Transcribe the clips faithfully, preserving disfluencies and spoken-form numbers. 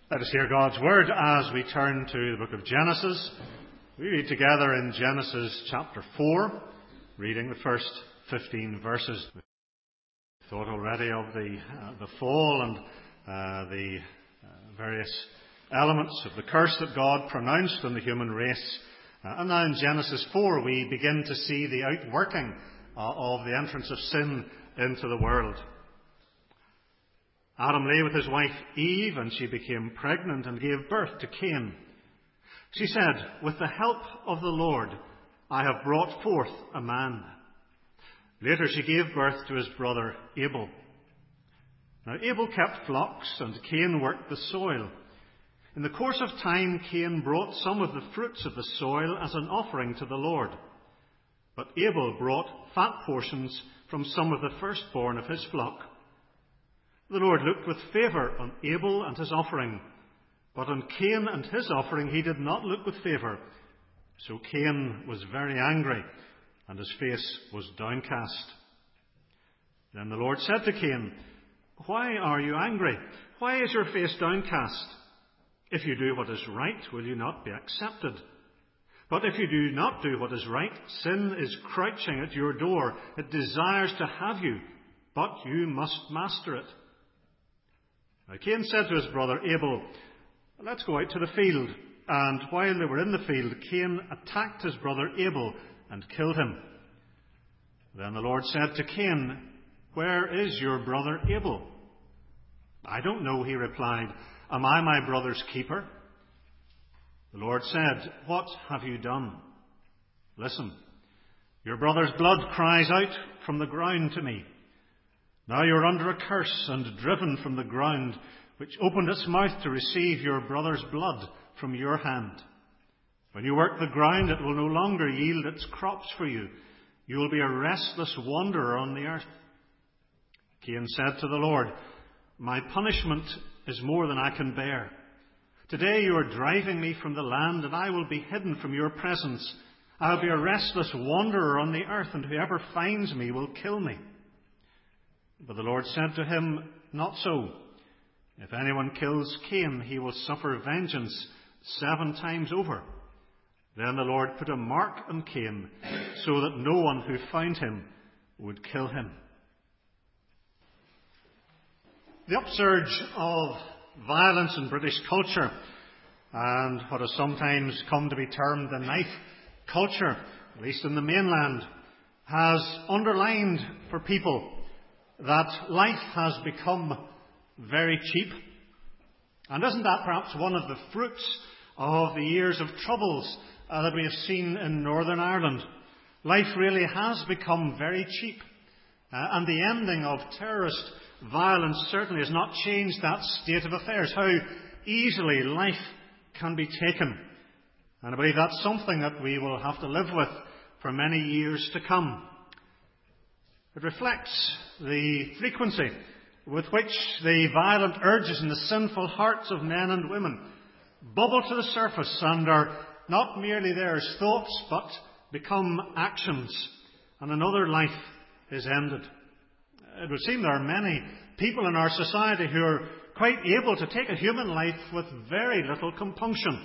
Let us hear God's Word as we turn to the book of Genesis. We read together in Genesis chapter four, reading the first fifteen verses. We thought already of the, uh, the fall and uh, the uh, various elements of the curse that God pronounced on the human race. Uh, and now in Genesis four we begin to see the outworking uh, of the entrance of sin into the world. Adam lay with his wife Eve, and she became pregnant and gave birth to Cain. She said, "With the help of the Lord, I have brought forth a man." Later she gave birth to his brother Abel. Now Abel kept flocks, and Cain worked the soil. In the course of time, Cain brought some of the fruits of the soil as an offering to the Lord. But Abel brought fat portions from some of the firstborn of his flock. The Lord looked with favour on Abel and his offering, but on Cain and his offering he did not look with favour. So Cain was very angry, and his face was downcast. Then the Lord said to Cain, "Why are you angry? Why is your face downcast? If you do what is right, will you not be accepted? But if you do not do what is right, sin is crouching at your door. It desires to have you, but you must master it." Now Cain said to his brother Abel, "Let's go out to the field." And while they were in the field, Cain attacked his brother Abel and killed him. Then the Lord said to Cain, "Where is your brother Abel?" "I don't know," he replied. "Am I my brother's keeper?" The Lord said, "What have you done? Listen, your brother's blood cries out from the ground to me. Now you are under a curse and driven from the ground, which opened its mouth to receive your brother's blood from your hand. When you work the ground, it will no longer yield its crops for you. You will be a restless wanderer on the earth." Cain said to the Lord, "My punishment is more than I can bear. Today you are driving me from the land, and I will be hidden from your presence. I will be a restless wanderer on the earth, and whoever finds me will kill me." But the Lord said to him, "Not so. If anyone kills Cain, he will suffer vengeance seven times over." Then the Lord put a mark on Cain, so that no one who found him would kill him. The upsurge of violence in British culture, and what has sometimes come to be termed the knife culture, at least in the mainland, has underlined for people that life has become very cheap. And isn't that perhaps one of the fruits of the years of troubles uh, that we have seen in Northern Ireland? Life really has become very cheap. Uh, and the ending of terrorist violence certainly has not changed that state of affairs, how easily life can be taken. And I believe that's something that we will have to live with for many years to come. It reflects the frequency with which the violent urges in the sinful hearts of men and women bubble to the surface and are not merely there as thoughts, but become actions, and another life is ended. It would seem there are many people in our society who are quite able to take a human life with very little compunction.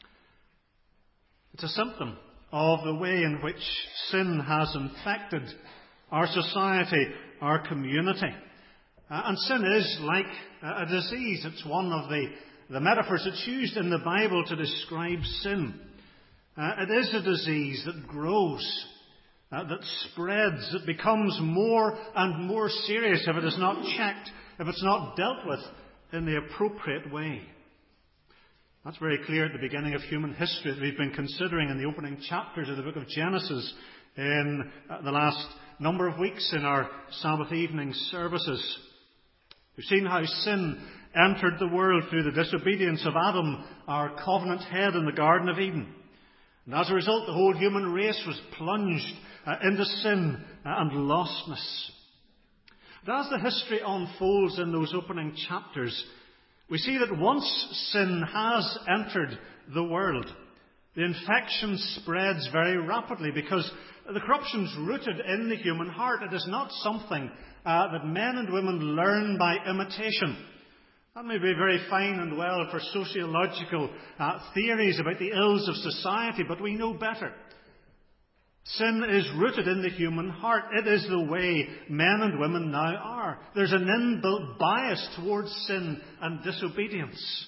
It's a symptom of the way in which sin has infected our society, our community. Uh, and sin is like a disease. It's one of the, the metaphors that's used in the Bible to describe sin. Uh, it is a disease that grows, uh, that spreads, that becomes more and more serious if it is not checked, if it's not dealt with in the appropriate way. That's very clear at the beginning of human history that we've been considering in the opening chapters of the book of Genesis in uh, the last number of weeks in our Sabbath evening services. We've seen how sin entered the world through the disobedience of Adam, our covenant head in the Garden of Eden. And as a result, the whole human race was plunged uh, into sin uh, and lostness. But as the history unfolds in those opening chapters, we see that once sin has entered the world, the infection spreads very rapidly because the corruption's rooted in the human heart. It is not something uh, that men and women learn by imitation. That may be very fine and well for sociological uh, theories about the ills of society, but we know better. Sin is rooted in the human heart. It is the way men and women now are. There's an inbuilt bias towards sin and disobedience.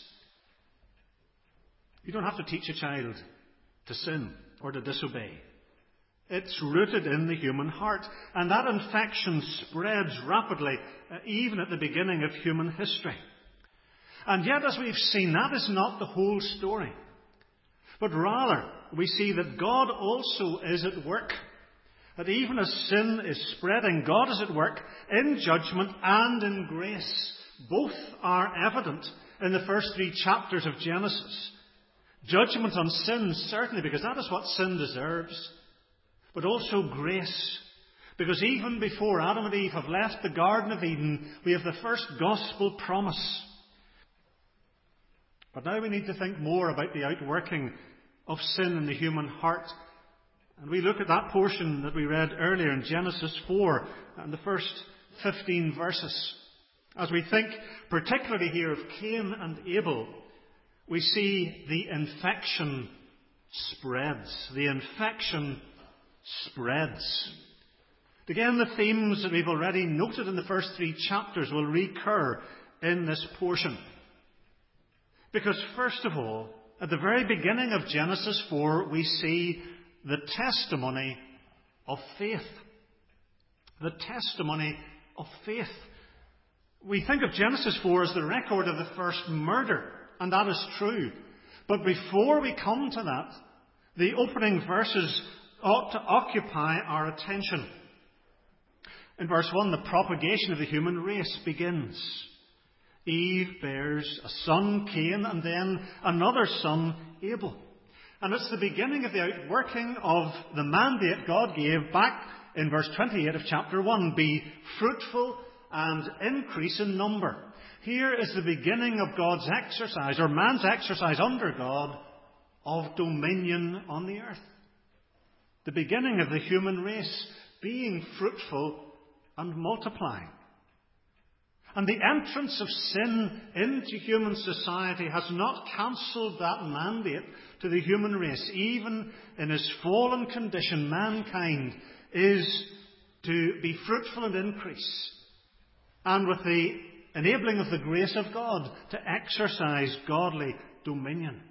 You don't have to teach a child to sin or to disobey. It's rooted in the human heart. And that infection spreads rapidly, uh, even at the beginning of human history. And yet, as we've seen, that is not the whole story. But rather, we see that God also is at work. That even as sin is spreading, God is at work in judgment and in grace. Both are evident in the first three chapters of Genesis. Judgment on sin, certainly, because that is what sin deserves. But also grace. Because even before Adam and Eve have left the Garden of Eden, we have the first gospel promise. But now we need to think more about the outworking of sin in the human heart. And we look at that portion that we read earlier in Genesis four and the first fifteen verses. As we think particularly here of Cain and Abel, we see the infection spreads. The infection spreads. Again, the themes that we've already noted in the first three chapters will recur in this portion. Because first of all, at the very beginning of Genesis four, we see the testimony of faith. The testimony of faith. We think of Genesis four as the record of the first murder, and that is true. But before we come to that, the opening verses ought to occupy our attention. In verse one, the propagation of the human race begins. Eve bears a son, Cain, and then another son, Abel. And it's the beginning of the outworking of the mandate God gave back in verse twenty-eight of chapter one. Be fruitful and increase in number. Here is the beginning of God's exercise, or man's exercise under God, of dominion on the earth. The beginning of the human race being fruitful and multiplying. And the entrance of sin into human society has not cancelled that mandate to the human race. Even in his fallen condition, mankind is to be fruitful and increase. And with the enabling of the grace of God, to exercise godly dominion.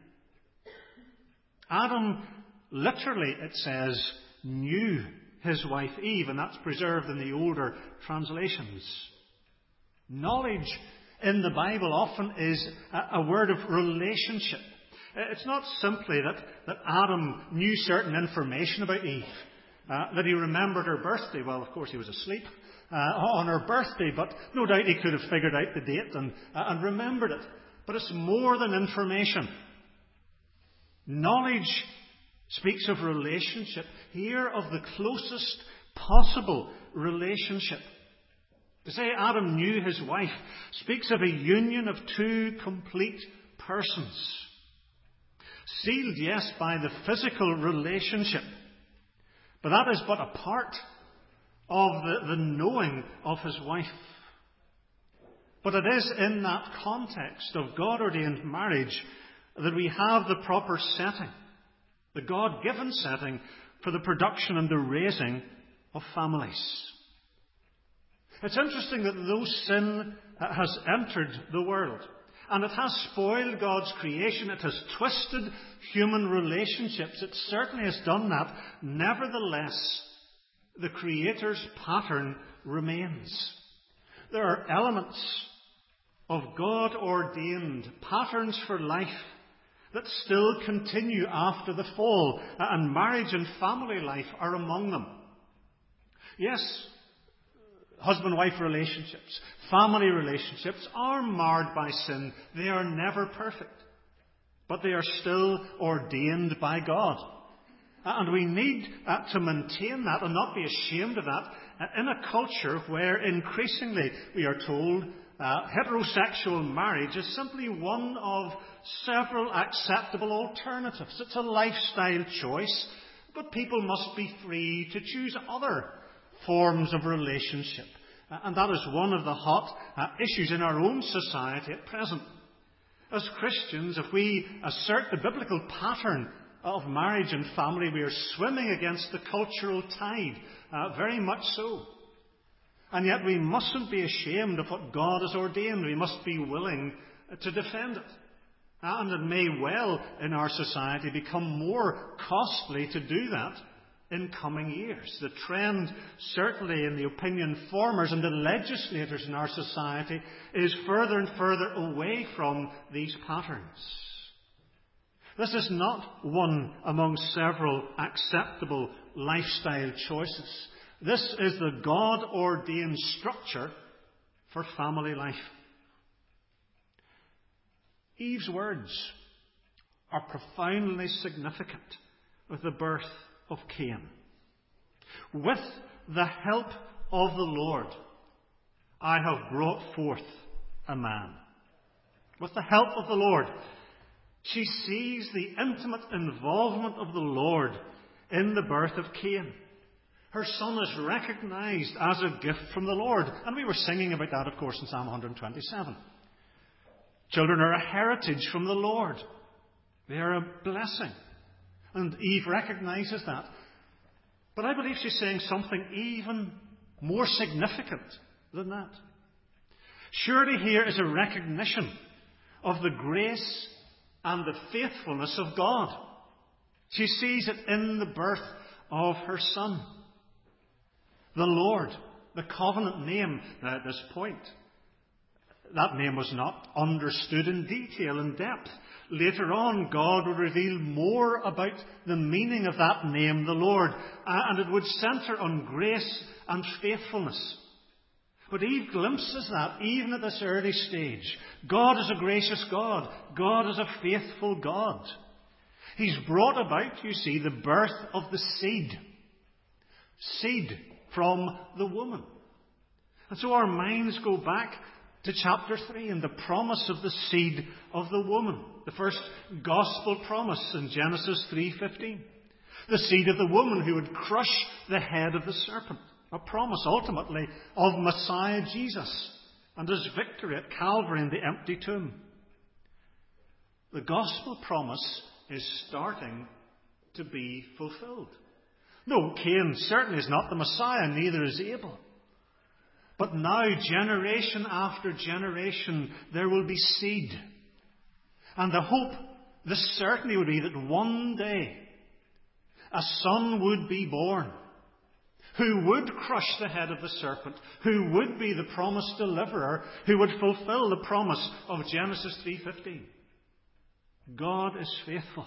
Adam, literally, it says, knew his wife Eve, and that's preserved in the older translations. Knowledge in the Bible often is a, a word of relationship. It's not simply that, that Adam knew certain information about Eve, uh, that he remembered her birthday. Well, of course, he was asleep uh, on her birthday, but no doubt he could have figured out the date and, uh, and remembered it. But it's more than information. Knowledge speaks of relationship. Here, of the closest possible relationship. To say Adam knew his wife speaks of a union of two complete persons. Sealed, yes, by the physical relationship. But that is but a part of the, the knowing of his wife. But it is in that context of God-ordained marriage that we have the proper setting, the God-given setting for the production and the raising of families. It's interesting that though sin has entered the world, and it has spoiled God's creation, it has twisted human relationships, it certainly has done that. Nevertheless, the Creator's pattern remains. There are elements of God-ordained patterns for life that still continue after the fall, and marriage and family life are among them. Yes, husband-wife relationships, family relationships are marred by sin. They are never perfect. But they are still ordained by God. And we need uh, to maintain that and not be ashamed of that uh, in a culture where increasingly we are told uh, heterosexual marriage is simply one of several acceptable alternatives. It's a lifestyle choice, but people must be free to choose other forms of relationship Uh, and that is one of the hot uh, issues in our own society at present. As Christians, if we assert the biblical pattern of marriage and family, we are swimming against the cultural tide, uh, very much so. And yet we mustn't be ashamed of what God has ordained. We must be willing to defend it. And it may well, in our society, become more costly to do that in coming years. The trend, certainly in the opinion formers and the legislators in our society, is further and further away from these patterns. This is not one among several acceptable lifestyle choices. This is the God-ordained structure for family life. Eve's words are profoundly significant with the birth of Cain. With the help of the Lord, I have brought forth a man. With the help of the Lord, she sees the intimate involvement of the Lord in the birth of Cain. Her son is recognized as a gift from the Lord. And we were singing about that, of course, in Psalm one twenty-seven. Children are a heritage from the Lord. They are a blessing. And Eve recognizes that. But I believe she's saying something even more significant than that. Surely here is a recognition of the grace and the faithfulness of God. She sees it in the birth of her son. The Lord, the covenant name at this point. That name was not understood in detail and depth. Later on, God would reveal more about the meaning of that name, the Lord, and it would centre on grace and faithfulness. But Eve glimpses that even at this early stage. God is a gracious God. God is a faithful God. He's brought about, you see, the birth of the seed. Seed from the woman. And so our minds go back to chapter three and the promise of the seed of the woman. The first gospel promise in Genesis three fifteen. The seed of the woman who would crush the head of the serpent. A promise ultimately of Messiah Jesus and his victory at Calvary in the empty tomb. The gospel promise is starting to be fulfilled. No, Cain certainly is not the Messiah, neither is Abel. But now, generation after generation, there will be seed. And the hope, the certainty would be that one day a son would be born who would crush the head of the serpent, who would be the promised deliverer, who would fulfill the promise of Genesis three fifteen. God is faithful.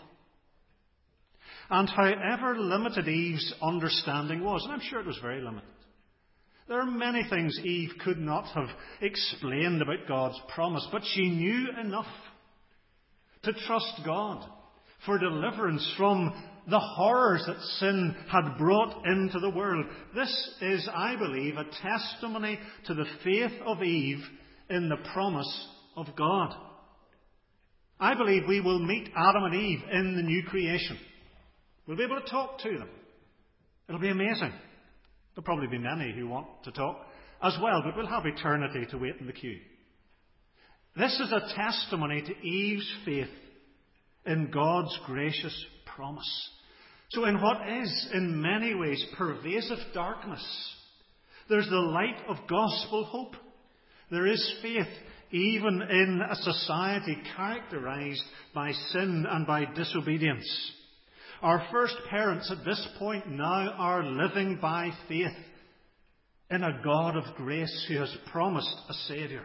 And however limited Eve's understanding was, and I'm sure it was very limited, there are many things Eve could not have explained about God's promise, but she knew enough to trust God for deliverance from the horrors that sin had brought into the world. This is, I believe, a testimony to the faith of Eve in the promise of God. I believe we will meet Adam and Eve in the new creation. We'll be able to talk to them. It'll be amazing. There'll probably be many who want to talk as well, but we'll have eternity to wait in the queue. This is a testimony to Eve's faith in God's gracious promise. So in what is, in many ways, pervasive darkness, there's the light of gospel hope. There is faith even in a society characterized by sin and by disobedience. Our first parents at this point now are living by faith in a God of grace who has promised a Saviour.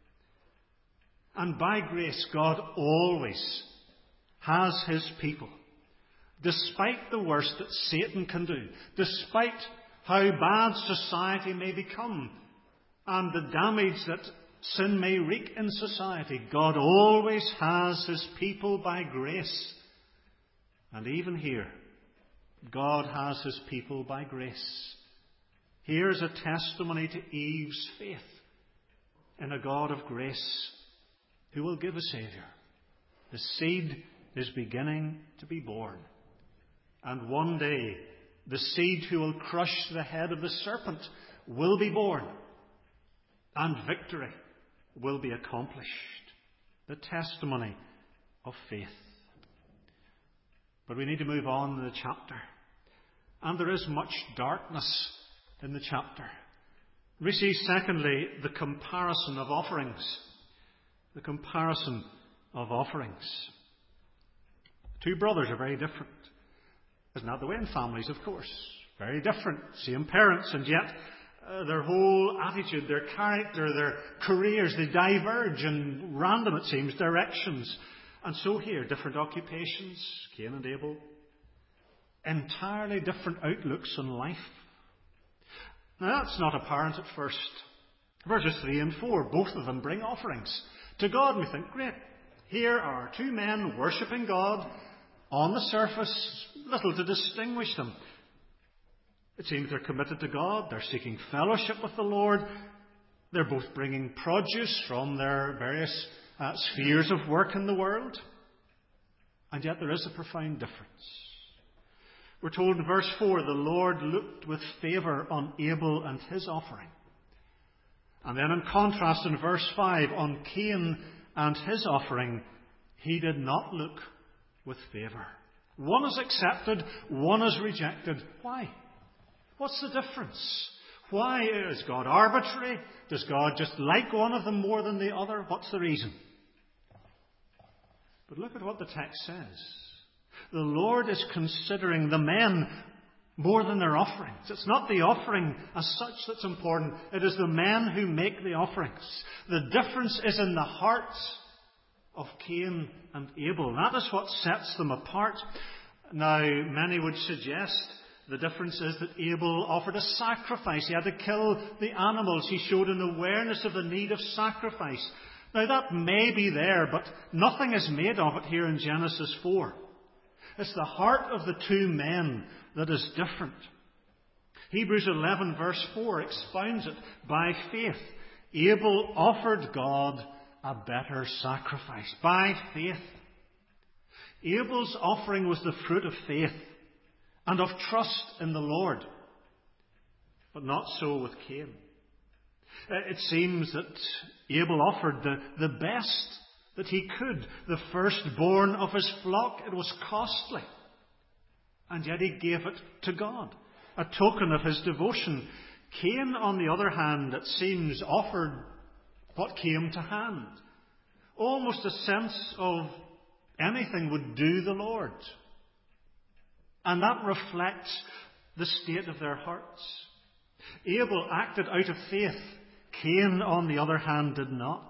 And by grace, God always has his people. Despite the worst that Satan can do, despite how bad society may become, and the damage that sin may wreak in society, God always has his people by grace. And even here, God has his people by grace. Here's a testimony to Eve's faith in a God of grace who will give a Saviour. The seed is beginning to be born. And one day, the seed who will crush the head of the serpent will be born. and victory will be accomplished. The testimony of faith. But we need to move on in the chapter. And there is much darkness in the chapter. We see, secondly, the comparison of offerings. The comparison of offerings. Two brothers are very different. Isn't that the way in families, of course? Very different. Same parents, and yet uh, their whole attitude, their character, their careers, they diverge in random, it seems, directions. And so here, different occupations, Cain and Abel. Entirely different outlooks on life. Now that's not apparent at first. Verses three and four, both of them bring offerings to God. And we think, great, here are two men worshipping God. On the surface, little to distinguish them. It seems they're committed to God. They're seeking fellowship with the Lord. They're both bringing produce from their various uh, spheres of work in the world. And yet there is a profound difference. We're told in verse four, the Lord looked with favour on Abel and his offering. And then in contrast in verse five, on Cain and his offering, he did not look with favour. One is accepted, one is rejected. Why? What's the difference? Why is God arbitrary? Does God just like one of them more than the other? What's the reason? But look at what the text says. The Lord is considering the men more than their offerings. It's not the offering as such that's important. It is the men who make the offerings. The difference is in the hearts of Cain and Abel. That is what sets them apart. Now, many would suggest the difference is that Abel offered a sacrifice. He had to kill the animals. He showed an awareness of the need of sacrifice. Now, that may be there, but nothing is made of it here in Genesis four. It's the heart of the two men that is different. Hebrews eleven verse four expounds it. By faith, Abel offered God a better sacrifice. By faith. Abel's offering was the fruit of faith and of trust in the Lord. But not so with Cain. It seems that Abel offered the, the best that he could, the firstborn of his flock. It was costly. And yet he gave it to God, a token of his devotion. Cain, on the other hand, it seems, offered what came to hand. Almost a sense of anything would do the Lord. And that reflects the state of their hearts. Abel acted out of faith. Cain, on the other hand, did not.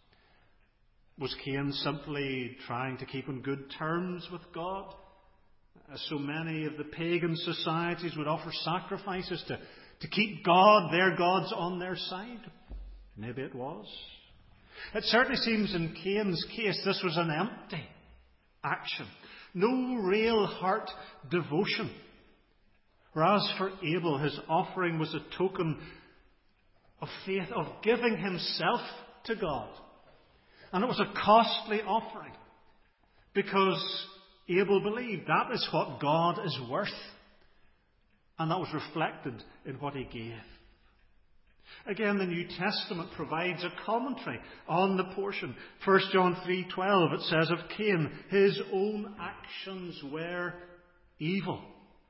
Was Cain simply trying to keep on good terms with God? As so many of the pagan societies would offer sacrifices to, to keep God, their gods, on their side. Maybe it was. It certainly seems in Cain's case this was an empty action. No real heart devotion. Whereas for Abel, his offering was a token of faith, of giving himself to God. And it was a costly offering. Because Abel believed that is what God is worth. And that was reflected in what he gave. Again, the New Testament provides a commentary on the portion. First John three twelve, it says of Cain, his own actions were evil.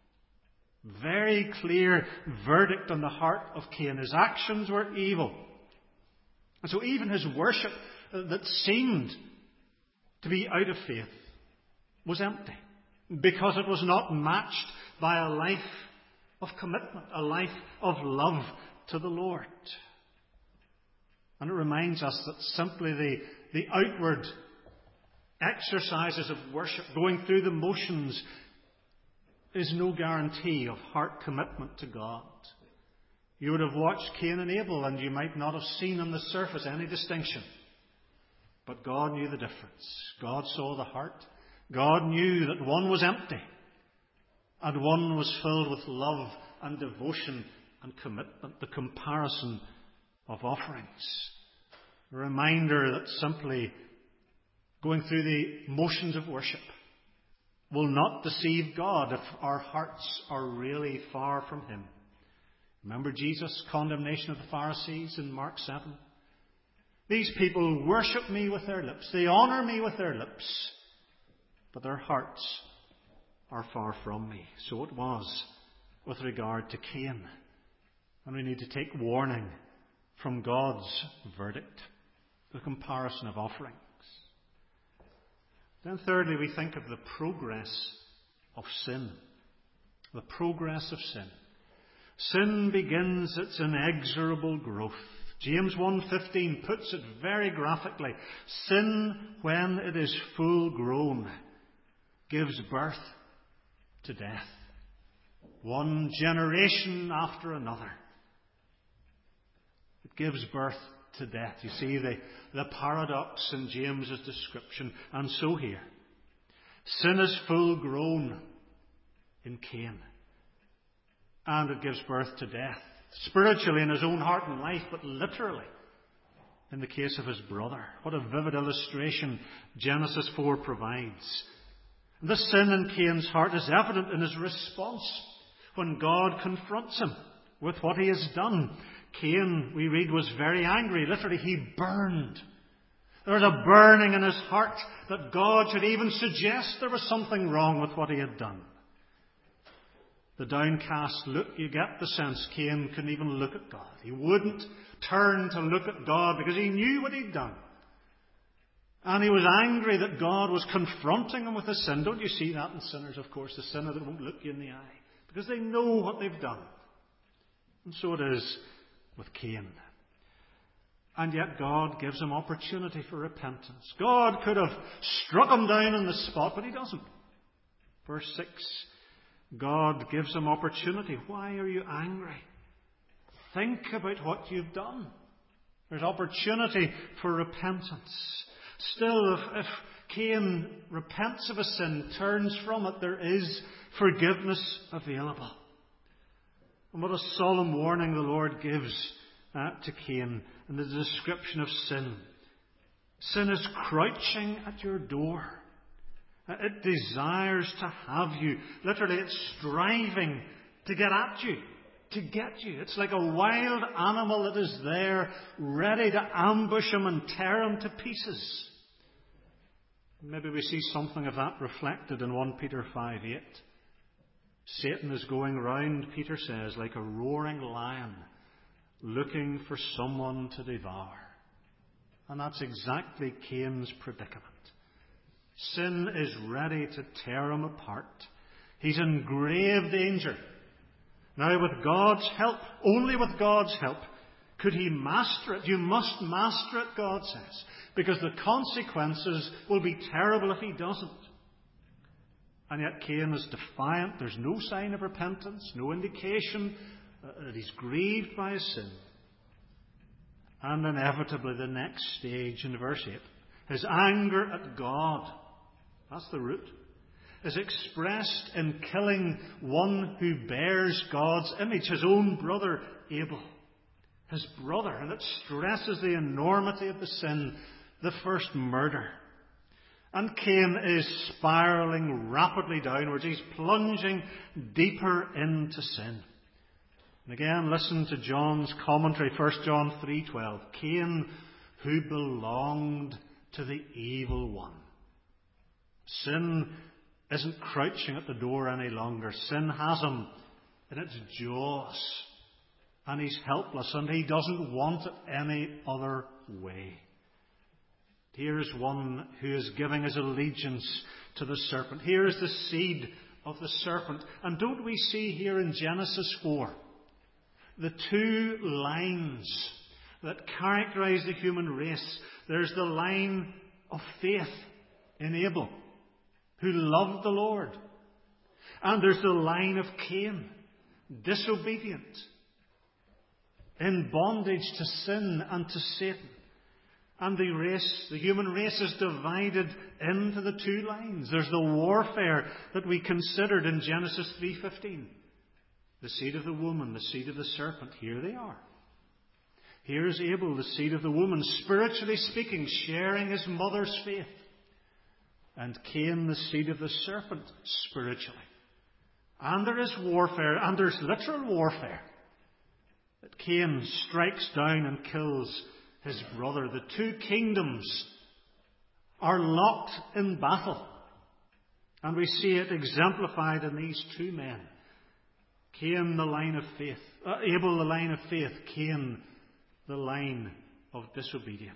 Very clear verdict on the heart of Cain. His actions were evil. And so even his worship that seemed to be out of faith was empty. Because it was not matched by a life of commitment, a life of love to the Lord. And it reminds us that simply the, the outward exercises of worship, going through the motions, is no guarantee of heart commitment to God. You would have watched Cain and Abel and you might not have seen on the surface any distinction. But God knew the difference. God saw the heart. God knew that one was empty and one was filled with love and devotion and commitment. The comparison of offerings. A reminder that simply going through the motions of worship will not deceive God if our hearts are really far from Him. Remember Jesus' condemnation of the Pharisees in Mark seven? These people worship me with their lips. They honour me with their lips. But their hearts are far from me. So it was with regard to Cain. And we need to take warning from God's verdict, the comparison of offerings. Then thirdly, we think of the progress of sin. The progress of sin. Sin begins its inexorable growth. James one fifteen puts it very graphically. Sin, when it is full grown, gives birth to death. One generation after another. It gives birth to death. You see the, the paradox in James's description. And so here. Sin is full grown in Cain. And it gives birth to death. Spiritually in his own heart and life, but literally in the case of his brother. What a vivid illustration Genesis four provides. The sin in Cain's heart is evident in his response when God confronts him with what he has done. Cain, we read, was very angry. Literally, he burned. There was a burning in his heart that God should even suggest there was something wrong with what he had done. The downcast look, you get the sense Cain couldn't even look at God. He wouldn't turn to look at God because he knew what he'd done. And he was angry that God was confronting him with his sin. Don't you see that in sinners, of course? The sinner that won't look you in the eye. Because they know what they've done. And so it is with Cain. And yet God gives him opportunity for repentance. God could have struck him down on the spot, but he doesn't. Verse six. God gives him opportunity. Why are you angry? Think about what you've done. There's opportunity for repentance. Still, if, if Cain repents of a sin, turns from it, there is forgiveness available. And what a solemn warning the Lord gives uh, to Cain in the description of sin. Sin is crouching at your door. It desires to have you. Literally, it's striving to get at you, to get you. It's like a wild animal that is there, ready to ambush him and tear him to pieces. Maybe we see something of that reflected in First Peter five eight. Satan is going round, Peter says, like a roaring lion, looking for someone to devour. And that's exactly Cain's predicament. Sin is ready to tear him apart. He's in grave danger. Now, with God's help, only with God's help, could he master it. You must master it, God says, because the consequences will be terrible if he doesn't. And yet Cain is defiant. There's no sign of repentance, no indication that he's grieved by his sin. And inevitably, the next stage in verse eight, his anger at God, that's the root, is expressed in killing one who bears God's image, his own brother Abel. His brother, and it stresses the enormity of the sin, the first murder. And Cain is spiralling rapidly downwards. He's plunging deeper into sin. And again, listen to John's commentary, First John three twelve. Cain, who belonged to the evil one. Sin isn't crouching at the door any longer. Sin has him in its jaws. And he's helpless, and he doesn't want it any other way. Here's one who is giving his allegiance to the serpent. Here is the seed of the serpent. And don't we see here in Genesis four the two lines that characterize the human race? There's the line of faith in Abel, who loved the Lord. And there's the line of Cain, disobedient, in bondage to sin and to Satan. And the race, the human race, is divided into the two lines. There's the warfare that we considered in Genesis three fifteen. The seed of the woman, the seed of the serpent. Here they are. Here's Abel, the seed of the woman, spiritually speaking, sharing his mother's faith. And Cain, the seed of the serpent, spiritually. And there is warfare, and there's literal warfare. that Cain strikes down and kills his brother. The two kingdoms are locked in battle. And we see it exemplified in these two men. Cain, the line of faith. Uh, Abel, the line of faith. Cain, the line of disobedience.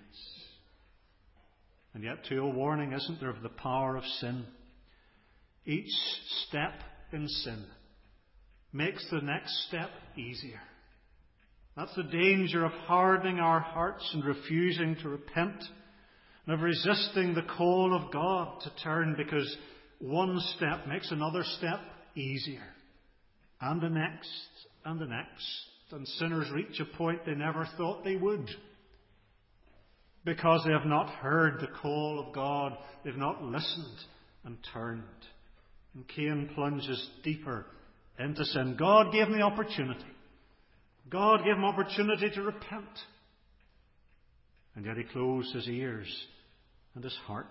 And yet, too, a warning, isn't there, of the power of sin. Each step in sin makes the next step easier. That's the danger of hardening our hearts and refusing to repent, and of resisting the call of God to turn, because one step makes another step easier. And the next, and the next. And sinners reach a point they never thought they would, because they have not heard the call of God. They've not listened and turned. And Cain plunges deeper into sin. God gave him the opportunity. God gave him opportunity to repent. And yet he closed his ears and his heart.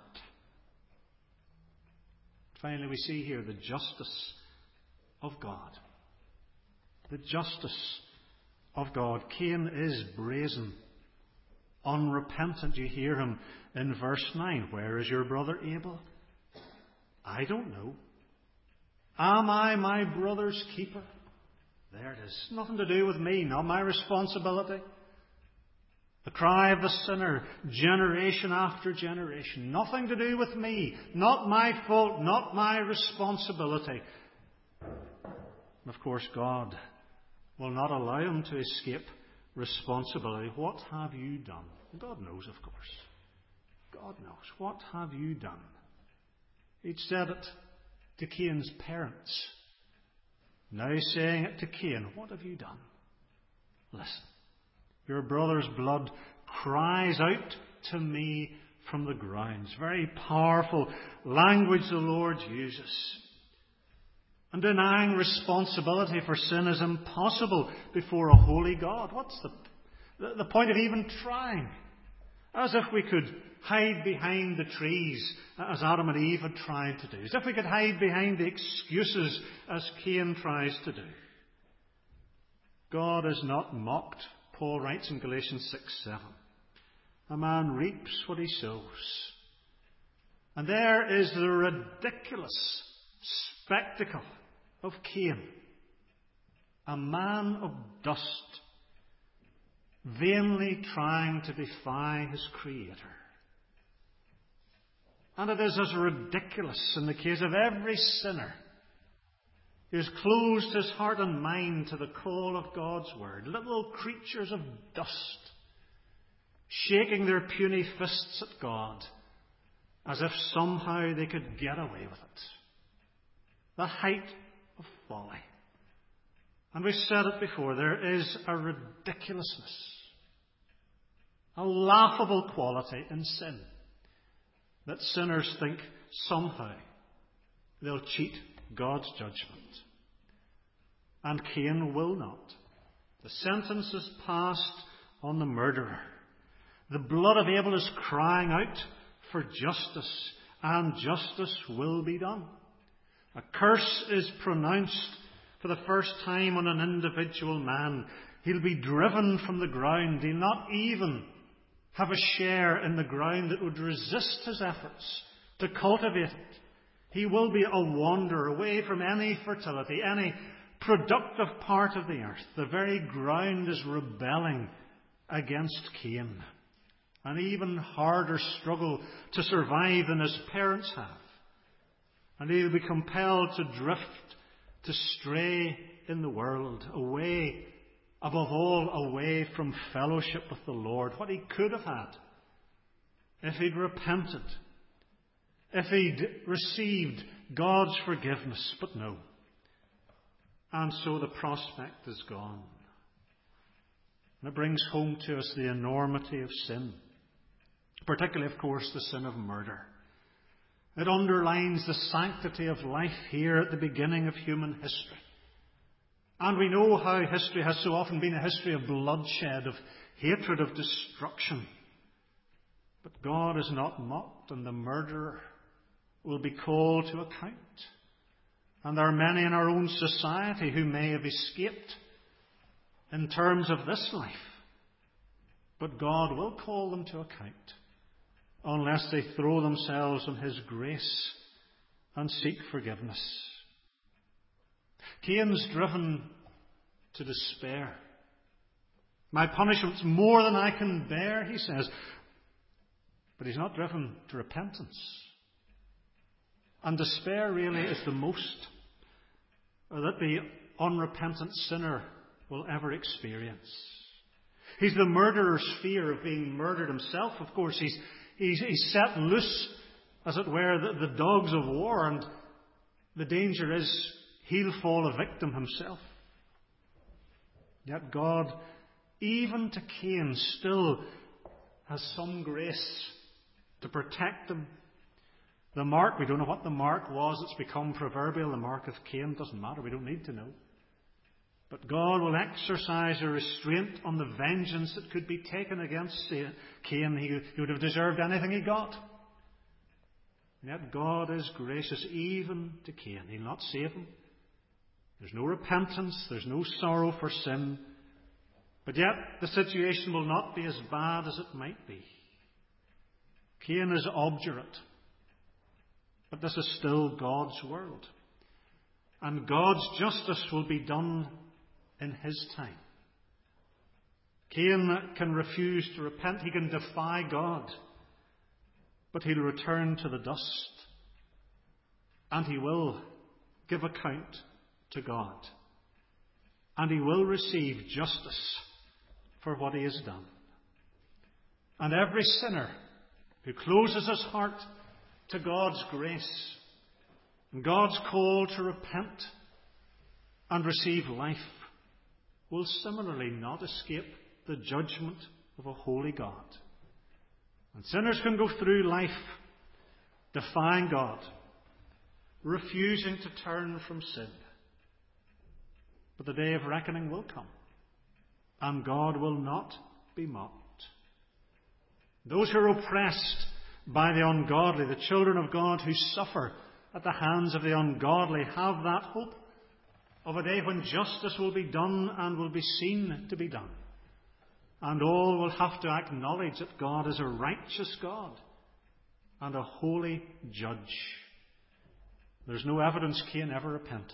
Finally, we see here the justice of God. The justice of God. Cain is brazen, unrepentant. You hear him in verse nine. Where is your brother Abel? I don't know. Am I my brother's keeper? There it is. Nothing to do with me, not my responsibility. The cry of the sinner, generation after generation. Nothing to do with me, not my fault, not my responsibility. And of course, God will not allow him to escape responsibility. What have you done? God knows, of course. God knows. What have you done? He'd said it to Cain's parents. Now he's saying it to Cain. What have you done? Listen. Your brother's blood cries out to me from the grounds. Very powerful language the Lord uses. And denying responsibility for sin is impossible before a holy God. What's the, the, the point of even trying? As if we could hide behind the trees, as Adam and Eve had tried to do. As if we could hide behind the excuses, as Cain tries to do. God is not mocked, Paul writes in Galatians six seven. A man reaps what he sows. And there is the ridiculous spectacle of Cain, a man of dust, vainly trying to defy his Creator. And it is as ridiculous in the case of every sinner who has closed his heart and mind to the call of God's Word. Little creatures of dust, shaking their puny fists at God as if somehow they could get away with it. The height of folly. And we've said it before, there is a ridiculousness, a laughable quality in sin, that sinners think somehow they'll cheat God's judgment. And Cain will not. The sentence is passed on the murderer. The blood of Abel is crying out for justice, and justice will be done. A curse is pronounced for the first time on an individual man. He'll be driven from the ground. He'll not even have a share in the ground that would resist his efforts to cultivate it. He will be a wanderer away from any fertility, any productive part of the earth. The very ground is rebelling against Cain. An even harder struggle to survive than his parents have. And he'll be compelled to drift, to stray in the world, away, above all, away from fellowship with the Lord. What he could have had if he'd repented, if he'd received God's forgiveness, but no. And so the prospect is gone. And it brings home to us the enormity of sin, particularly, of course, the sin of murder. It underlines the sanctity of life here at the beginning of human history. And we know how history has so often been a history of bloodshed, of hatred, of destruction. But God is not mocked, and the murderer will be called to account. And there are many in our own society who may have escaped in terms of this life. But God will call them to account unless they throw themselves on His grace and seek forgiveness. Cain's driven to despair. My punishment's more than I can bear, he says. But he's not driven to repentance. And despair really is the most that the unrepentant sinner will ever experience. He's the murderer's fear of being murdered himself. Of course, he's, he's, he's set loose, as it were, the, the dogs of war, and the danger is he'll fall a victim himself. Yet God, even to Cain, still has some grace to protect him. The mark, we don't know what the mark was. It's become proverbial. The mark of Cain doesn't matter. We don't need to know. But God will exercise a restraint on the vengeance that could be taken against Cain. He, he would have deserved anything he got. And yet God is gracious even to Cain. He'll not save him. There's no repentance. There's no sorrow for sin. But yet the situation will not be as bad as it might be. Cain is obdurate. But this is still God's world. And God's justice will be done in His time. Cain can refuse to repent. He can defy God. But he'll return to the dust. And he will give account to God. And he will receive justice for what he has done. And every sinner who closes his heart to God's grace and God's call to repent and receive life will similarly not escape the judgment of a holy God. And sinners can go through life defying God, refusing to turn from sin. But the day of reckoning will come, and God will not be mocked. Those who are oppressed by the ungodly, the children of God who suffer at the hands of the ungodly, have that hope of a day when justice will be done and will be seen to be done. And all will have to acknowledge that God is a righteous God and a holy judge. There's no evidence Cain ever repented.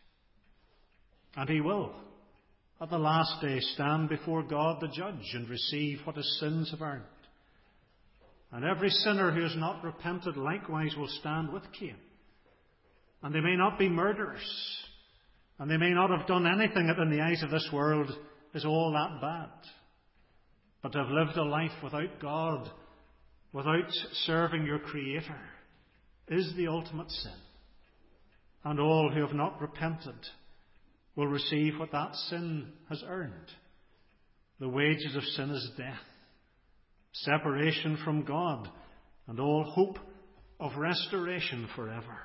And he will, at the last day, stand before God the judge and receive what his sins have earned. And every sinner who has not repented likewise will stand with Cain. And they may not be murderers, and they may not have done anything that in the eyes of this world is all that bad. But to have lived a life without God, without serving your Creator, is the ultimate sin. And all who have not repented will receive what that sin has earned. The wages of sin is death, separation from God, and all hope of restoration forever.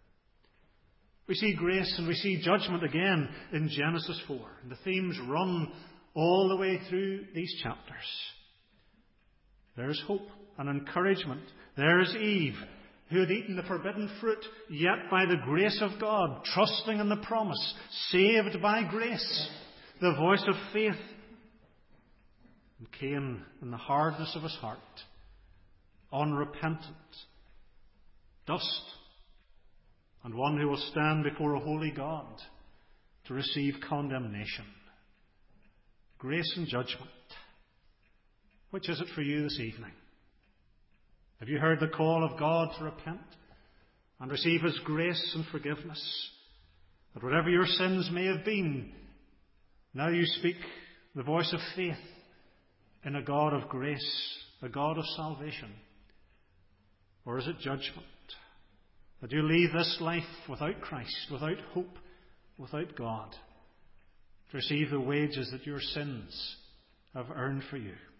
We see grace and we see judgment again in Genesis four. And the themes run all the way through these chapters. There's hope and encouragement. There's Eve, who had eaten the forbidden fruit, yet by the grace of God, trusting in the promise, saved by grace, the voice of faith. And Cain, in the hardness of his heart, unrepentant, dust, and one who will stand before a holy God to receive condemnation. Grace and judgment. Which is it for you this evening? Have you heard the call of God to repent and receive His grace and forgiveness? That whatever your sins may have been, now you speak the voice of faith in a God of grace, a God of salvation? Or is it judgment? That you leave this life without Christ, without hope, without God, to receive the wages that your sins have earned for you?